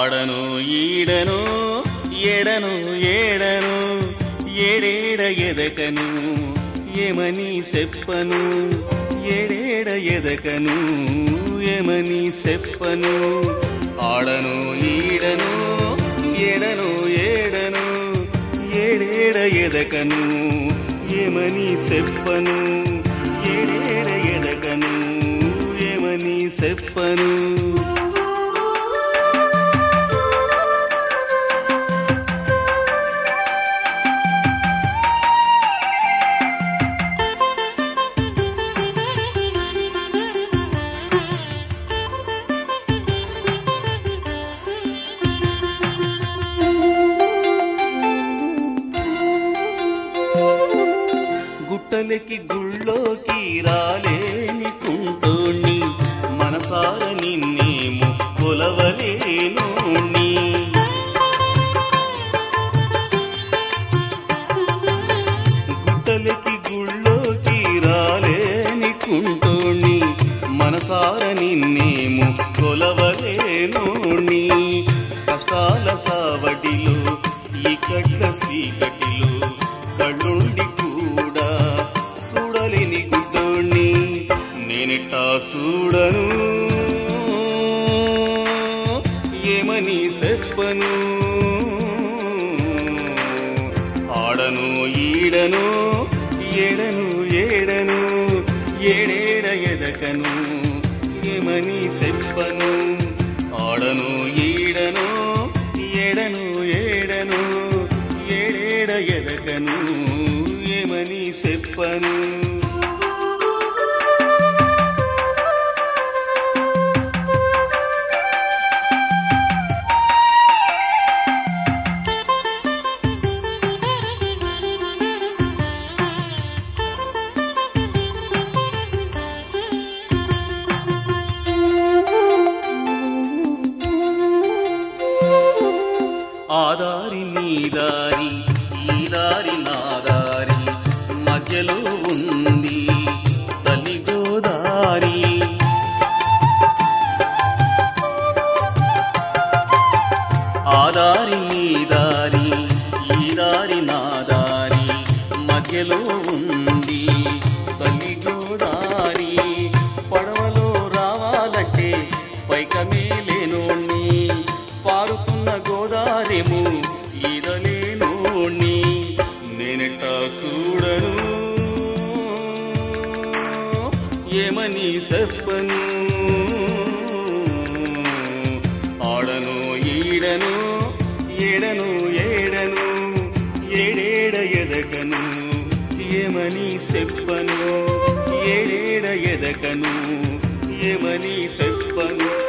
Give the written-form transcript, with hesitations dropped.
ఆడను ఈడను ఎడను ఏడను ఏడేడ ఎదకను ఏమని చెప్పను ఏడేడ ఎదకను ఏమని చెప్పను ఆడను ఈడను ఎడను ఏడను ఏడేడ ఎదకను ఏమని చెప్పను ఏడేడ ఎదకను ఏమని చెప్పను గుట్టలకి గుళ్ళోకి రాలేని కుంటోణ్ణి మనసార నిన్నేమో కొలవలేనోణ్ణి గుట్టలకి గుళ్ళోకి రాలేని కుంటోణ్ణి మనసార నిన్నేమో కొలవలేనోణ్ణి కష్టాల సావటిలో ఈ కట్ల సీకటిలో కళ్ళుండి కూడా చూడలేని గుడ్డోణ్ణి నేనెట్టా చూడను ఏమని చెప్పను ఆడను ఈడను ఏడను ఏడను ఏడేడ ఎదకను ఏమని చెప్పను ఆడను ఈడను ఏడను ఏడను ఏడేడ ఎదకను ఏమని చెప్పను ఆదారి నీ దారి ఈ దారి నా దారి మధ్యలో ఉంది తల్లి గోదారి ఆదారి నీ దారి ఈ దారి నా దారి మధ్యలో ఉంది తల్లి గోదారి పడవలో రావాలంటే పైకమే లేనోణ్ణి పారుతున్న గోదారేమో ఈదలేనోణ్ణి నేనెట్టా చూడను ఏమని చెప్పను ఆడను ఈడను ఏడను ఏడను ఏడేడ ఎదకను ఏమని చెప్పను ఏడేడ ఎదకను ఏమని చెప్పను